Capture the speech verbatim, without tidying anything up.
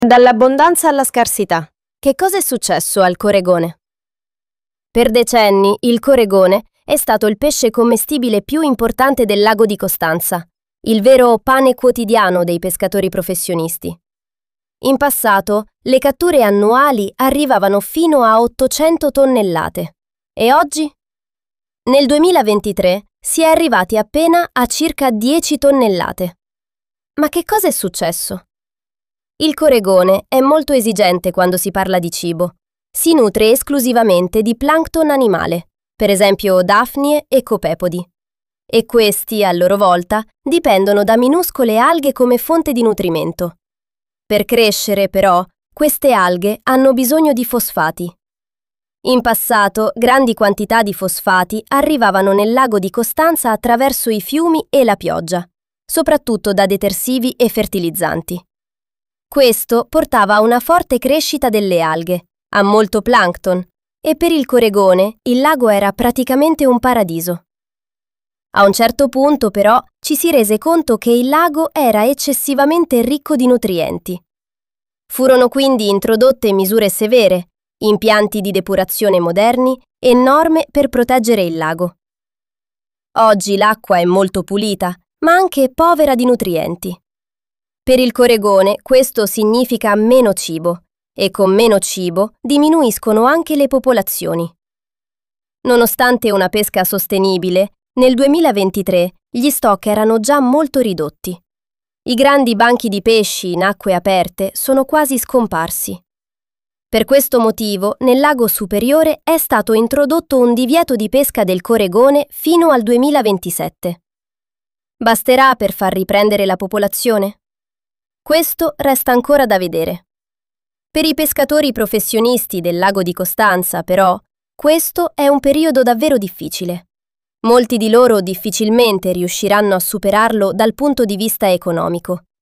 Dall'abbondanza alla scarsità. Che cosa è successo al coregone? Per decenni il coregone è stato il pesce commestibile più importante del lago di Costanza, il vero pane quotidiano dei pescatori professionisti. In passato le catture annuali arrivavano fino a ottocento tonnellate. E oggi? Nel duemilaventitré si è arrivati appena a circa dieci tonnellate. Ma che cosa è successo? Il coregone è molto esigente quando si parla di cibo. Si nutre esclusivamente di plancton animale, per esempio dafnie e copepodi. E questi, a loro volta, dipendono da minuscole alghe come fonte di nutrimento. Per crescere, però, queste alghe hanno bisogno di fosfati. In passato, grandi quantità di fosfati arrivavano nel lago di Costanza attraverso i fiumi e la pioggia, soprattutto da detersivi e fertilizzanti. Questo portava a una forte crescita delle alghe, a molto plancton, e per il coregone il lago era praticamente un paradiso. A un certo punto, però, ci si rese conto che il lago era eccessivamente ricco di nutrienti. Furono quindi introdotte misure severe, impianti di depurazione moderni e norme per proteggere il lago. Oggi l'acqua è molto pulita, ma anche povera di nutrienti. Per il coregone questo significa meno cibo, e con meno cibo diminuiscono anche le popolazioni. Nonostante una pesca sostenibile, nel duemilaventitré gli stock erano già molto ridotti. I grandi banchi di pesci in acque aperte sono quasi scomparsi. Per questo motivo, nel lago superiore è stato introdotto un divieto di pesca del coregone fino al duemilaventisette. Basterà per far riprendere la popolazione? Questo resta ancora da vedere. Per i pescatori professionisti del lago di Costanza, però, questo è un periodo davvero difficile. Molti di loro difficilmente riusciranno a superarlo dal punto di vista economico.